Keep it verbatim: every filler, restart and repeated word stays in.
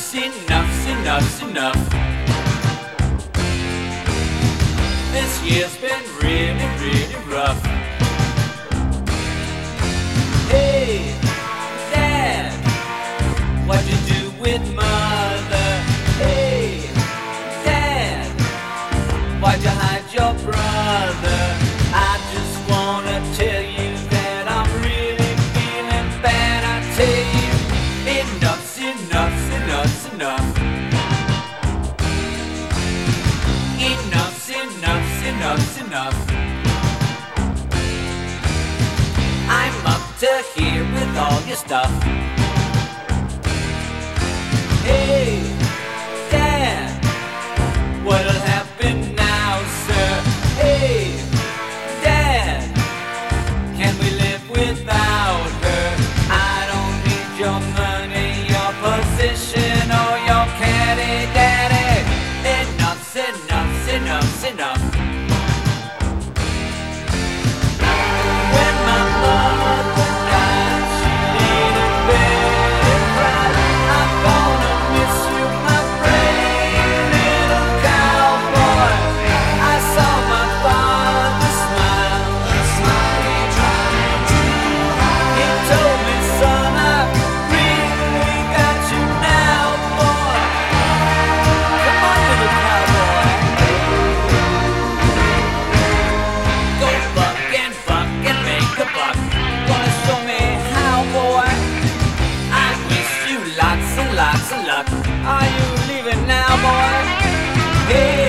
Enough's enough's enough's enough. This year's been really, really rough. Hey, Dad, what'd you do with Mother? Hey, Dad, why'd you hide your brother? I just wanna tell you that I'm really feeling bad. I tell you, enough's enough's enough's enough. Enough's enough's enough's enough. I'm up to here with all your stuff. Hey, Dad, what'll happen now, sir? Hey, Dad, can we live without her? I don't need your money, your position, or your caddy, daddy. Enough's enough's enough's enough. When my mother died, she laid in bed and cried. I'm gonna miss you, my brave little cowboy. I saw my father smile, a smile he tried to hide. He told me, son, I've really got you now, boy. Come on, little cowboy. Go buck and buck and make a buck. Wanna show me how, boy? I wish you lots and lots of luck. Are you leaving now, boy? Hey,